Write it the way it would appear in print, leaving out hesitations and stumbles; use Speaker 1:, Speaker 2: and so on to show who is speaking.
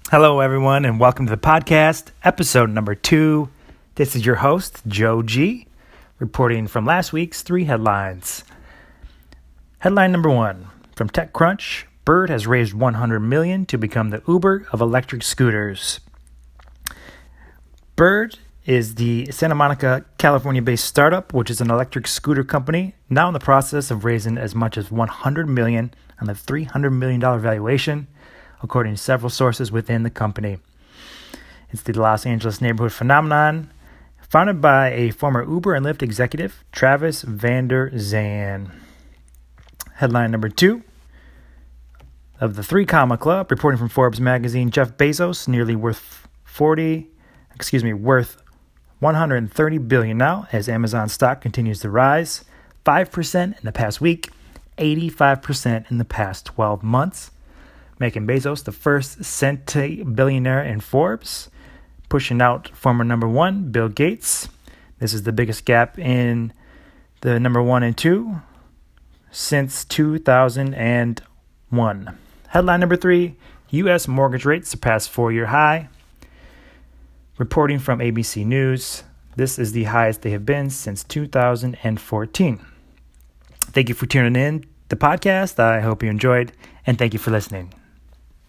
Speaker 1: Hello, everyone, and welcome to the podcast, episode number 2. This is your host, Joe G, reporting from last week's 3 headlines. Headline number 1, from TechCrunch, Bird has raised $100 million to become the Uber of electric scooters. Bird is the Santa Monica, California-based startup, which is an electric scooter company, now in the process of raising as much as $100 million on a $300 million valuation, according to several sources within the company. It's the Los Angeles neighborhood phenomenon, founded by a former Uber and Lyft executive, Travis Vander Zan. Headline number 2, of the 3 Comma Club, reporting from Forbes magazine, Jeff Bezos, nearly worth $130 billion now, as Amazon stock continues to rise 5% in the past week, 85% in the past 12 months. Making Bezos the first centibillionaire in Forbes, pushing out former number 1, Bill Gates. This is the biggest gap in the number 1 and 2 since 2001. Headline number 3, U.S. mortgage rates surpass 4-year high. Reporting from ABC News, this is the highest they have been since 2014. Thank you for tuning in to the podcast. I hope you enjoyed, and thank you for listening.